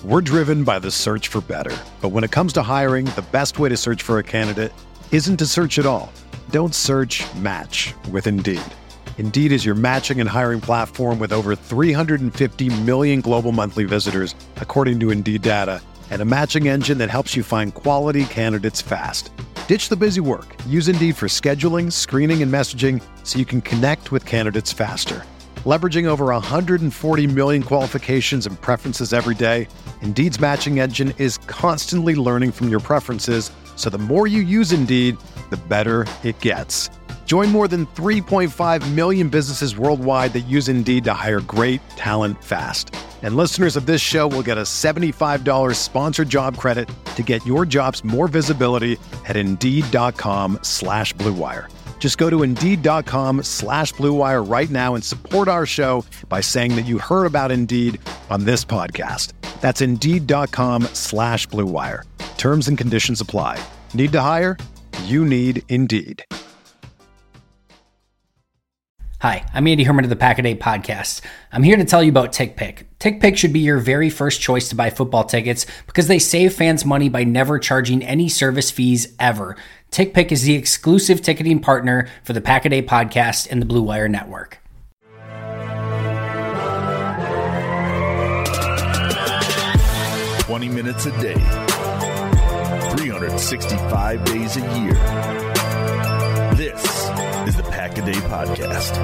We're driven by the search for better. But when it comes to hiring, the best way to search for a candidate isn't to search at all. Don't search, match with Indeed. Indeed is your matching and hiring platform with over 350 million global monthly visitors, according to Indeed data, and a matching engine that helps you find quality candidates fast. Ditch the busy work. Use Indeed for scheduling, screening, and messaging so you can connect with candidates faster. Leveraging over 140 million qualifications and preferences every day, Indeed's matching engine is constantly learning from your preferences, so the more you use Indeed, the better it gets. Join more than 3.5 million businesses worldwide that use Indeed to hire great talent fast. And listeners of this show will get a $75 sponsored job credit to get your jobs more visibility at Indeed.com/Blue Wire. Just go to Indeed.com/Blue Wire right now and support our show by saying that you heard about Indeed on this podcast. That's Indeed.com/Blue Wire. Terms and conditions apply. Need to hire? You need Indeed. Hi, I'm Andy Herman of the Pack-A-Day Podcast. I'm here to tell you about TickPick. TickPick should be your very first choice to buy football tickets because they save fans money by never charging any service fees ever. TickPick is the exclusive ticketing partner for the Pack-A-Day Podcast and the Blue Wire Network. "20 minutes a day, 365 days a year. This is the Pack-A-Day Podcast.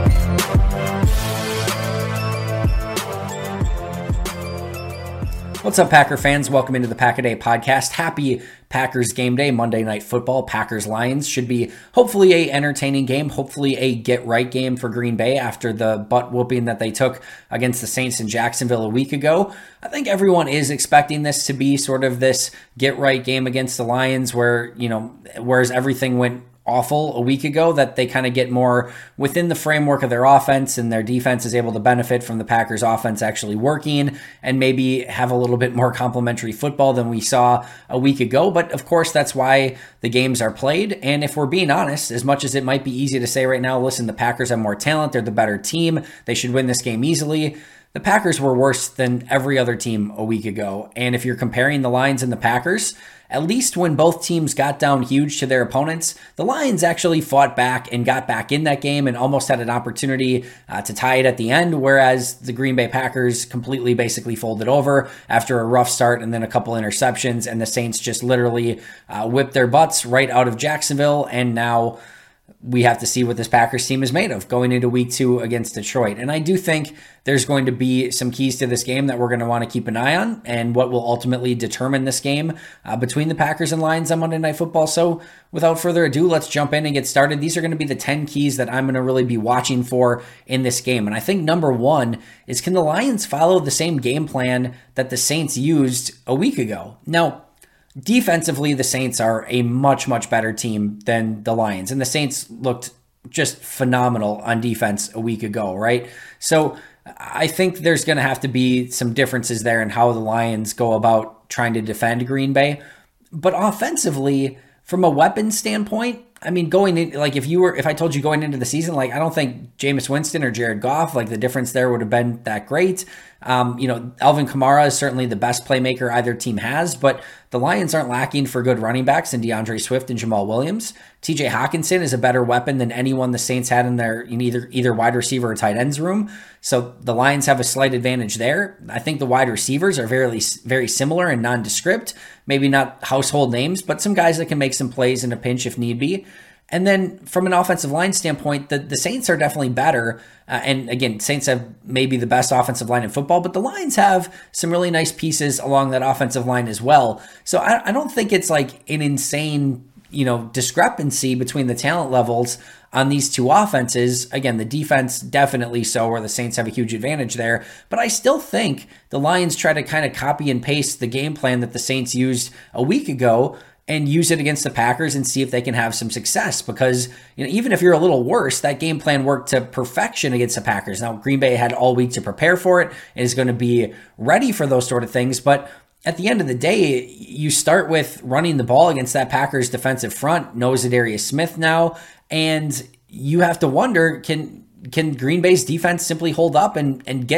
What's up, Packer fans? Welcome into the Pack-A-Day Podcast. Happy Packers game day, Monday Night Football. Packers-Lions should be hopefully a entertaining game, hopefully a get-right game for Green Bay after the butt-whooping that they took against the Saints in Jacksonville a week ago. I think everyone is expecting this to be sort of this get-right game against the Lions where, whereas everything went awful a week ago, that they kind of get more within the framework of their offense and their defense is able to benefit from the Packers offense actually working and maybe have a little bit more complimentary football than we saw a week ago. But of course, that's why the games are played. And if we're being honest, as much as it might be easy to say right now, listen, the Packers have more talent, they're the better team, they should win this game easily. The Packers were worse than every other team a week ago. And if you're comparing the Lions and the Packers, at least when both teams got down huge to their opponents, the Lions actually fought back and got back in that game and almost had an opportunity to tie it at the end, whereas the Green Bay Packers completely basically folded over after a rough start and then a couple interceptions, and the Saints just literally whipped their butts right out of Jacksonville, and now we have to see what this Packers team is made of going into week 2 against Detroit. And I do think there's going to be some keys to this game that we're going to want to keep an eye on and what will ultimately determine this game between the Packers and Lions on Monday Night Football. So without further ado, let's jump in and get started. These are going to be the 10 keys that I'm going to really be watching for in this game. And I think number one is, can the Lions follow the same game plan that the Saints used a week ago? Now, defensively, the Saints are a much, much better team than the Lions. And the Saints looked just phenomenal on defense a week ago, right? So I think there's going to have to be some differences there in how the Lions go about trying to defend Green Bay. But offensively, from a weapon standpoint, I mean, going in, like if I told you going into the season, like I don't think Jameis Winston or Jared Goff, like the difference there would have been that great. Alvin Kamara is certainly the best playmaker either team has, but the Lions aren't lacking for good running backs in DeAndre Swift and Jamal Williams. TJ Hawkinson is a better weapon than anyone the Saints had in their either wide receiver or tight ends room. So the Lions have a slight advantage there. I think the wide receivers are very, very similar and nondescript. Maybe not household names, but some guys that can make some plays in a pinch if need be. And then from an offensive line standpoint, the Saints are definitely better. And again, Saints have maybe the best offensive line in football, but the Lions have some really nice pieces along that offensive line as well. So I don't think it's like an insane, discrepancy between the talent levels on these two offenses. Again, the defense definitely so, where the Saints have a huge advantage there. But I still think the Lions try to kind of copy and paste the game plan that the Saints used a week ago and use it against the Packers and see if they can have some success. Because even if you're a little worse, that game plan worked to perfection against the Packers. Now, Green Bay had all week to prepare for it and is going to be ready for those sort of things. But at the end of the day, you start with running the ball against that Packers defensive front, no Zadarius Smith now, and you have to wonder, can Green Bay's defense simply hold up and get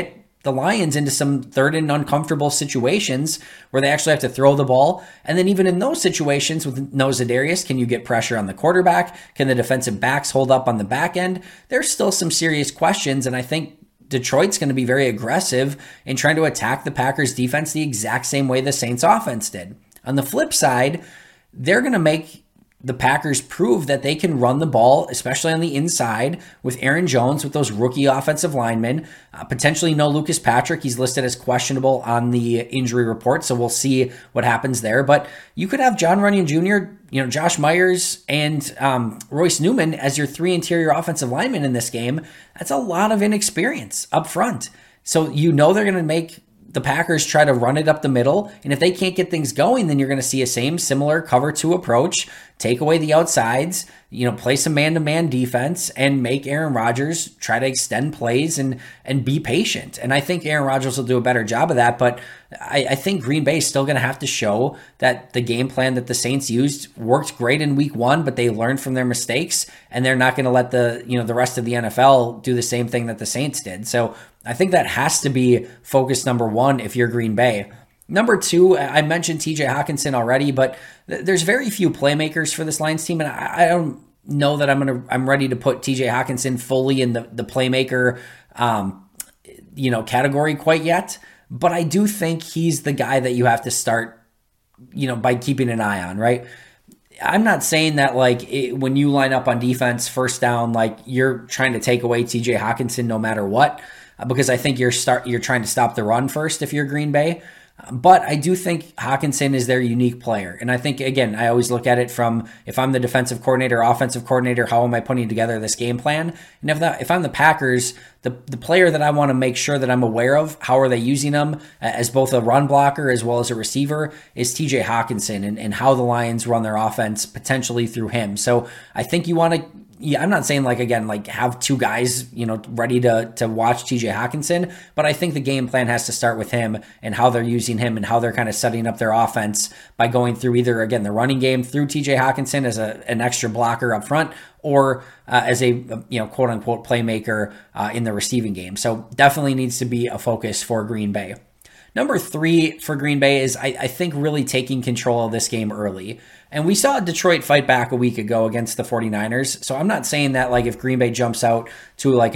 the Lions into some third and uncomfortable situations where they actually have to throw the ball. And then even in those situations with no Za'Darius, can you get pressure on the quarterback? Can the defensive backs hold up on the back end? There's still some serious questions, and I think Detroit's going to be very aggressive in trying to attack the Packers defense the exact same way the Saints offense did. On the flip side, they're going to make the Packers prove that they can run the ball, especially on the inside with Aaron Jones, with those rookie offensive linemen. Potentially no Lucas Patrick. He's listed as questionable on the injury report, so we'll see what happens there. But you could have John Runyon Jr., Josh Myers, and Royce Newman as your 3 interior offensive linemen in this game. That's a lot of inexperience up front. So they're going to make the Packers try to run it up the middle, and if they can't get things going, then you're going to see a similar cover 2 approach, take away the outsides, play some man-to-man defense, and make Aaron Rodgers try to extend plays and be patient. And I think Aaron Rodgers will do a better job of that, but I think Green Bay is still going to have to show that the game plan that the Saints used worked great in week 1, but they learned from their mistakes, and they're not going to let the rest of the NFL do the same thing that the Saints did. So I think that has to be focus number 1 if you're Green Bay. Number 2, I mentioned TJ Hockenson already, but there's very few playmakers for this Lions team, and I don't know that I'm ready to put TJ Hockenson fully in the playmaker category quite yet. But I do think he's the guy that you have to start, by keeping an eye on, right? I'm not saying that when you line up on defense, first down, you're trying to take away TJ Hockenson no matter what, because I think you're trying to stop the run first if you're Green Bay. But I do think Hockenson is their unique player. And I think, again, I always look at it from, if I'm the defensive coordinator, offensive coordinator, how am I putting together this game plan? And if I'm the Packers, the player that I want to make sure that I'm aware of, how are they using him as both a run blocker as well as a receiver, is TJ Hockenson and how the Lions run their offense potentially through him. So I think you want to, I'm not saying have 2 guys, ready to watch TJ Hockenson, but I think the game plan has to start with him and how they're using him and how they're kind of setting up their offense by going through either, again, the running game through TJ Hockenson as an extra blocker up front, or as a quote unquote playmaker in the receiving game. So definitely needs to be a focus for Green Bay. Number 3 for Green Bay is, I think, really taking control of this game early. And we saw Detroit fight back a week ago against the 49ers. So I'm not saying that if Green Bay jumps out to a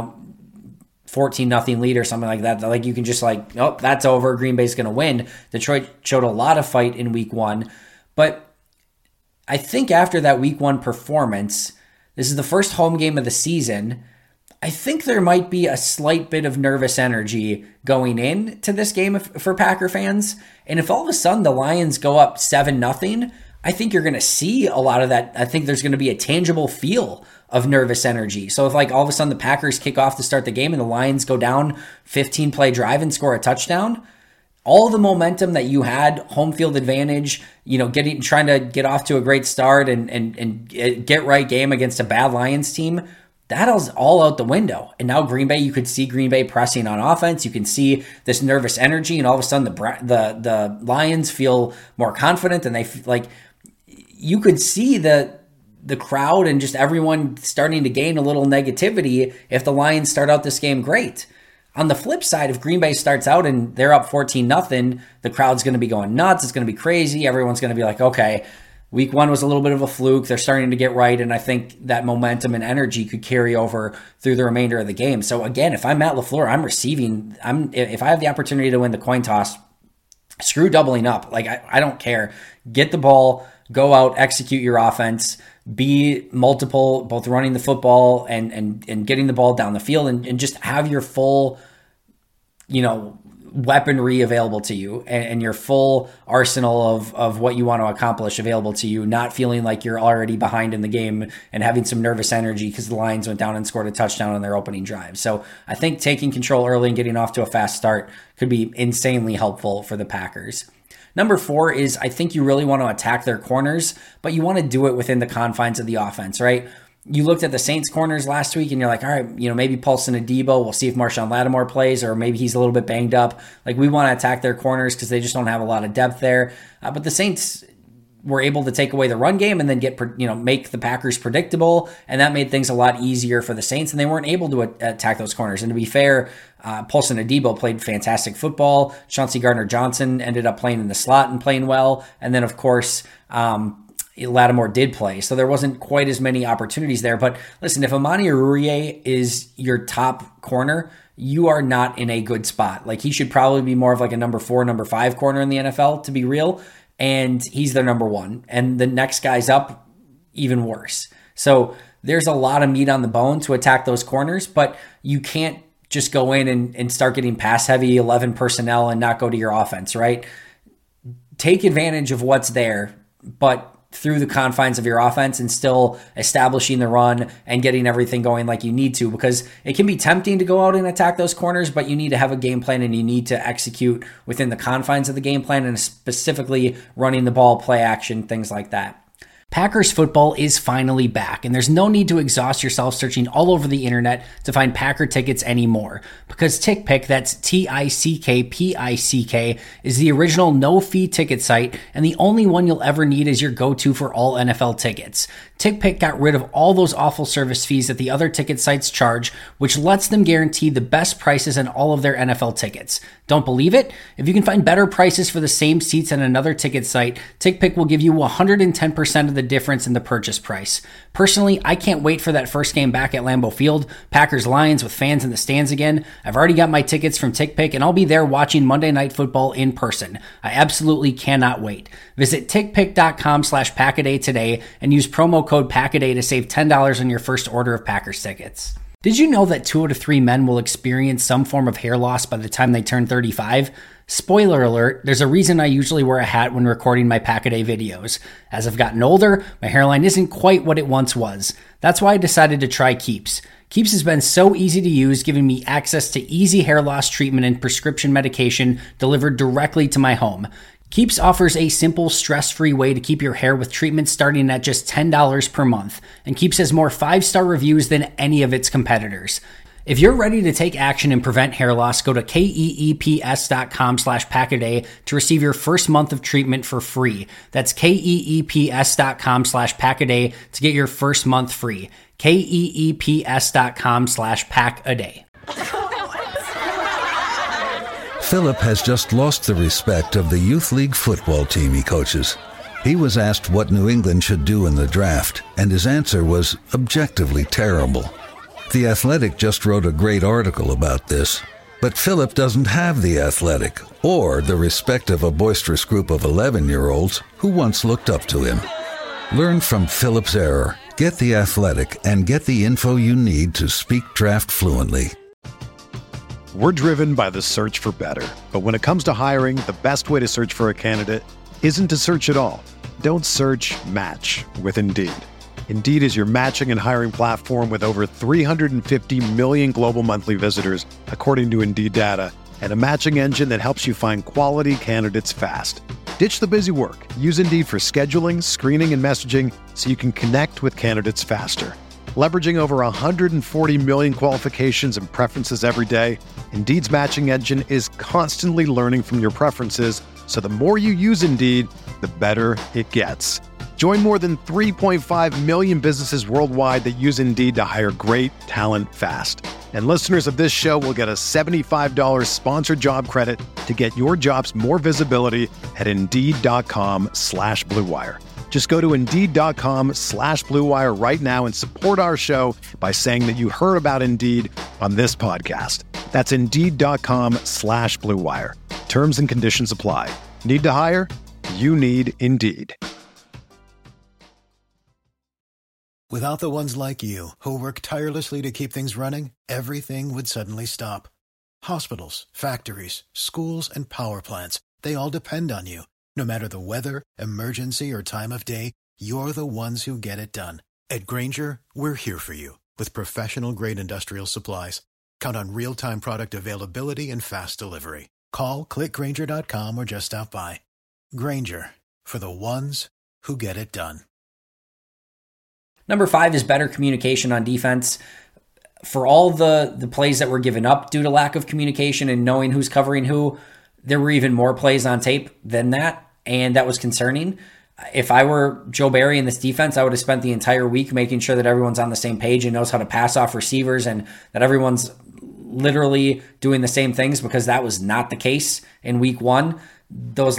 14-0 lead or something like that, you can just oh, that's over, Green Bay's going to win. Detroit showed a lot of fight in week 1. But I think after that week 1 performance, this is the first home game of the season, I think there might be a slight bit of nervous energy going into this game for Packer fans. And if all of a sudden the Lions go up 7-0, I think you're going to see a lot of that. I think there's going to be a tangible feel of nervous energy. So if all of a sudden the Packers kick off to start the game and the Lions go down 15-play drive and score a touchdown, all the momentum that you had, home field advantage, trying to get off to a great start and get right game against a bad Lions team, that'll all out the window. And now Green Bay, you could see Green Bay pressing on offense. You can see this nervous energy, and all of a sudden the Lions feel more confident, and they you could see the crowd and just everyone starting to gain a little negativity if the Lions start out this game great. On the flip side, if Green Bay starts out and they're up 14-0, the crowd's going to be going nuts. It's going to be crazy. Everyone's going to be like, okay, week 1 was a little bit of a fluke. They're starting to get right, and I think that momentum and energy could carry over through the remainder of the game. So again, if I'm Matt LaFleur, if I have the opportunity to win the coin toss, screw doubling up. I don't care. Get the ball, go out, execute your offense, be multiple, both running the football and getting the ball down the field, and just have your full, weaponry available to you and your full arsenal of what you want to accomplish available to you, not feeling like you're already behind in the game and having some nervous energy because the Lions went down and scored a touchdown on their opening drive. So I think taking control early and getting off to a fast start could be insanely helpful for the Packers. Number 4 is, I think you really want to attack their corners, but you want to do it within the confines of the offense, right? You looked at the Saints corners last week and you're like, all right, maybe Paulson Adebo, we'll see if Marshawn Lattimore plays, or maybe he's a little bit banged up. We want to attack their corners because they just don't have a lot of depth there. But the Saints, were able to take away the run game and then make the Packers predictable. And that made things a lot easier for the Saints, and they weren't able to attack those corners. And to be fair, Paulson Adebo played fantastic football. Chauncey Gardner-Johnson ended up playing in the slot and playing well. And then, of course, Lattimore did play. So there wasn't quite as many opportunities there. But listen, if Amani Oruwariye is your top corner, you are not in a good spot. Like, he should probably be more of like a number 4, number 5 corner in the NFL, to be real. And he's their number 1. And the next guy's up, even worse. So there's a lot of meat on the bone to attack those corners, but you can't just go in and start getting pass heavy 11 personnel and not go to your offense, right? Take advantage of what's there, but through the confines of your offense and still establishing the run and getting everything going like you need to, because it can be tempting to go out and attack those corners, but you need to have a game plan and you need to execute within the confines of the game plan, and specifically running the ball, play action, things like that. Packers football is finally back, and there's no need to exhaust yourself searching all over the internet to find Packer tickets anymore, because TickPick, that's TickPick, is the original no-fee ticket site, and the only one you'll ever need is your go-to for all NFL tickets. TickPick got rid of all those awful service fees that the other ticket sites charge, which lets them guarantee the best prices on all of their NFL tickets. Don't believe it? If you can find better prices for the same seats on another ticket site, TickPick will give you 110% of the difference in the purchase price. Personally, I can't wait for that first game back at Lambeau Field, Packers-Lions with fans in the stands again. I've already got my tickets from TickPick, and I'll be there watching Monday Night Football in person. I absolutely cannot wait. Visit tickpick.com/Packaday today and use promo code Packaday to save $10 on your first order of Packers tickets. Did you know that 2 out of 3 men will experience some form of hair loss by the time they turn 35? Spoiler alert, there's a reason I usually wear a hat when recording my Packaday videos. As I've gotten older, my hairline isn't quite what it once was. That's why I decided to try Keeps. Keeps has been so easy to use, giving me access to easy hair loss treatment and prescription medication delivered directly to my home. Keeps offers a simple, stress-free way to keep your hair with treatment starting at just $10 per month, and Keeps has more 5-star reviews than any of its competitors. If you're ready to take action and prevent hair loss, go to keeps.com/Packaday to receive your first month of treatment for free. That's keeps.com/Packaday to get your first month free. keeps.com/Packaday. Philip has just lost the respect of the youth league football team he coaches. He was asked what New England should do in the draft, and his answer was objectively terrible. The Athletic just wrote a great article about this, but Philip doesn't have the Athletic or the respect of a boisterous group of 11-year-olds who once looked up to him. Learn from Philip's error, get the Athletic, and get the info you need to speak draft fluently. We're driven by the search for better. But when it comes to hiring, the best way to search for a candidate isn't to search at all. Don't search, match with Indeed. Indeed is your matching and hiring platform with over 350 million global monthly visitors, according to Indeed data, and a matching engine that helps you find quality candidates fast. Ditch the busy work. Use Indeed for scheduling, screening, and messaging so you can connect with candidates faster. Leveraging over 140 million qualifications and preferences every day, Indeed's matching engine is constantly learning from your preferences, so the more you use Indeed, the better it gets. Join more than 3.5 million businesses worldwide that use Indeed to hire great talent fast. And listeners of this show will get a $75 sponsored job credit to get your jobs more visibility at Indeed.com/Blue Wire. Just go to Indeed.com/Blue Wire right now and support our show by saying that you heard about Indeed on this podcast. That's Indeed.com/Blue Wire. Terms and conditions apply. Need to hire? You need Indeed. Without the ones like you, who work tirelessly to keep things running, everything would suddenly stop. Hospitals, factories, schools, and power plants, they all depend on you. No matter the weather, emergency, or time of day, you're the ones who get it done. At Grainger, we're here for you with professional-grade industrial supplies. Count on real-time product availability and fast delivery. Call, clickgrainger.com, or just stop by. Grainger, for the ones who get it done. Number 5 is better communication on defense. For all the plays that were given up due to lack of communication and knowing who's covering who, there were even more plays on tape than that, and that was concerning. If I were Joe Barry in this defense, I would have spent the entire week making sure that everyone's on the same page and knows how to pass off receivers and that everyone's literally doing the same things, because that was not the case in week 1. Those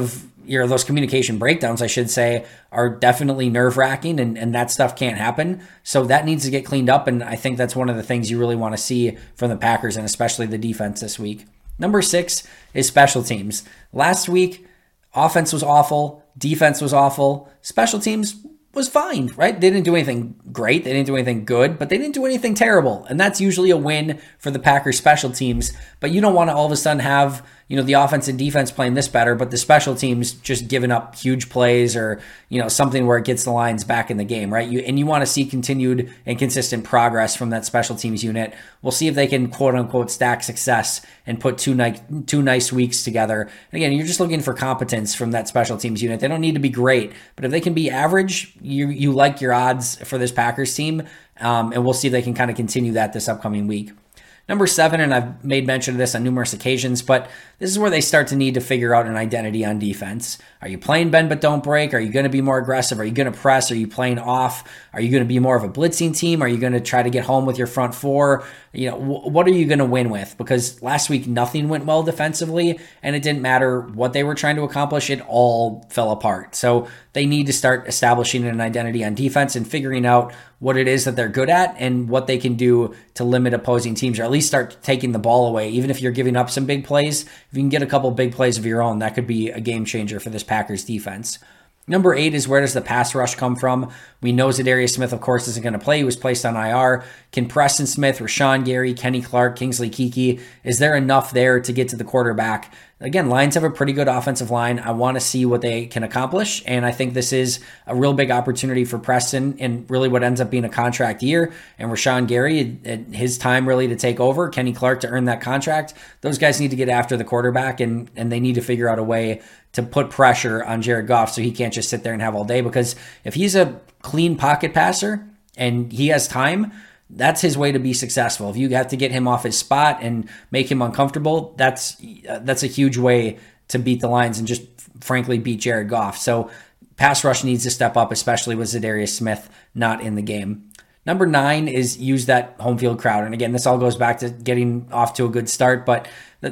those communication breakdowns, I should say, are definitely nerve-wracking, and that stuff can't happen. So that needs to get cleaned up, and I think that's one of the things you really want to see from the Packers, and especially the defense this week. Number 6 is special teams. Last week, offense was awful, defense was awful, special teams was fine, right? They didn't do anything great, they didn't do anything good, but they didn't do anything terrible, and that's usually a win for the Packers special teams. But you don't want to all of a sudden have, the offense and defense playing this better, but the special teams just giving up huge plays or, something where it gets the Lions back in the game, right? You want to see continued and consistent progress from that special teams unit. We'll see if they can quote unquote stack success and put two nice weeks together. And again, you're just looking for competence from that special teams unit. They don't need to be great, but if they can be average, you like your odds for this Packers team. And we'll see if they can kind of continue that this upcoming week. Number 7, and I've made mention of this on numerous occasions, but this is where they start to need to figure out an identity on defense. Are you playing bend but don't break? Are you going to be more aggressive? Are you going to press? Are you playing off? Are you going to be more of a blitzing team? Are you going to try to get home with your front 4? What are you going to win with? Because last week nothing went well defensively, and it didn't matter what they were trying to accomplish. It all fell apart. So they need to start establishing an identity on defense and figuring out what it is that they're good at and what they can do to limit opposing teams, or at least start taking the ball away. Even if you're giving up some big plays, if you can get a couple big plays of your own, that could be a game changer for this Packers defense. Number 8 is, where does the pass rush come from? We know Za'Darius Smith, of course, isn't going to play. He was placed on IR. Can Preston Smith, Rashawn Gary, Kenny Clark, Kingsley Keke, is there enough there to get to the quarterback? Again, Lions have a pretty good offensive line. I want to see what they can accomplish, and I think this is a real big opportunity for Preston and really what ends up being a contract year. And Rashawn Gary, his time really to take over, Kenny Clark to earn that contract. Those guys need to get after the quarterback, and they need to figure out a way to put pressure on Jared Goff so he can't just sit there and have all day, because if he's a clean pocket passer and he has time, that's his way to be successful. If you have to get him off his spot and make him uncomfortable, that's a huge way to beat the Lions and just frankly beat Jared Goff. So pass rush needs to step up, especially with Za'Darius Smith not in the game. Number 9 is use that home field crowd. And again, this all goes back to getting off to a good start, but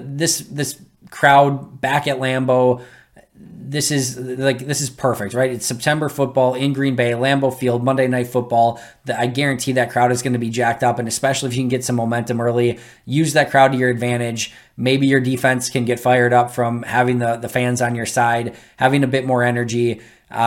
this crowd back at Lambeau, this is perfect, right? It's September football in Green Bay, Lambeau Field, Monday Night Football. I guarantee that crowd is going to be jacked up, and especially if you can get some momentum early, use that crowd to your advantage. Maybe your defense can get fired up from having the fans on your side, having a bit more energy,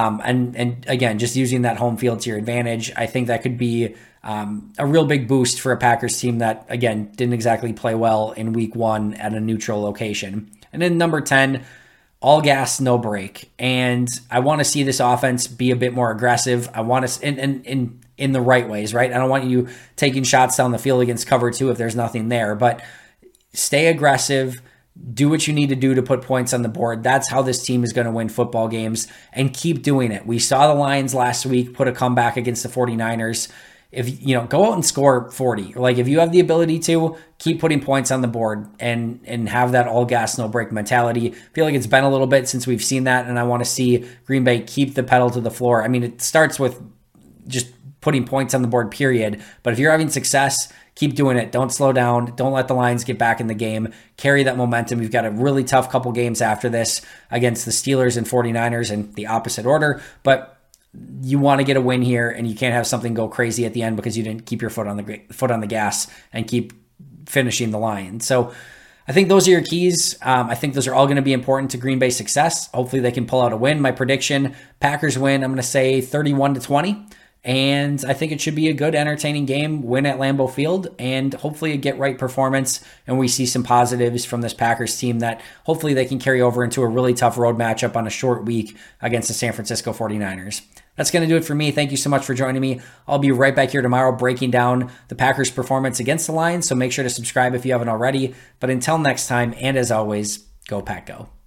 and again, just using that home field to your advantage. I think that could be a real big boost for a Packers team that, again, didn't exactly play well in week 1 at a neutral location. And then number 10, all gas, no break. And I want to see this offense be a bit more aggressive. I want to, in the right ways, right? I don't want you taking shots down the field against cover 2 if there's nothing there, but stay aggressive, do what you need to do to put points on the board. That's how this team is going to win football games, and keep doing it. We saw the Lions last week put a comeback against the 49ers. If go out and score 40, like if you have the ability to, keep putting points on the board and have that all gas, no break mentality. I feel like it's been a little bit since we've seen that, and I want to see Green Bay keep the pedal to the floor. I mean, it starts with just putting points on the board, period. But if you're having success, keep doing it. Don't slow down. Don't let the Lions get back in the game. Carry that momentum. We've got a really tough couple games after this against the Steelers and 49ers in the opposite order, but you want to get a win here, and you can't have something go crazy at the end because you didn't keep your foot on the gas and keep finishing the line. So I think those are your keys. I think those are all going to be important to Green Bay's success. Hopefully they can pull out a win. My prediction, Packers win, I'm going to say 31-20. And I think it should be a good, entertaining game, win at Lambeau Field, and hopefully a get-right performance, and we see some positives from this Packers team that hopefully they can carry over into a really tough road matchup on a short week against the San Francisco 49ers. That's going to do it for me. Thank you so much for joining me. I'll be right back here tomorrow breaking down the Packers' performance against the Lions, so make sure to subscribe if you haven't already. But until next time, and as always, go Pack Go.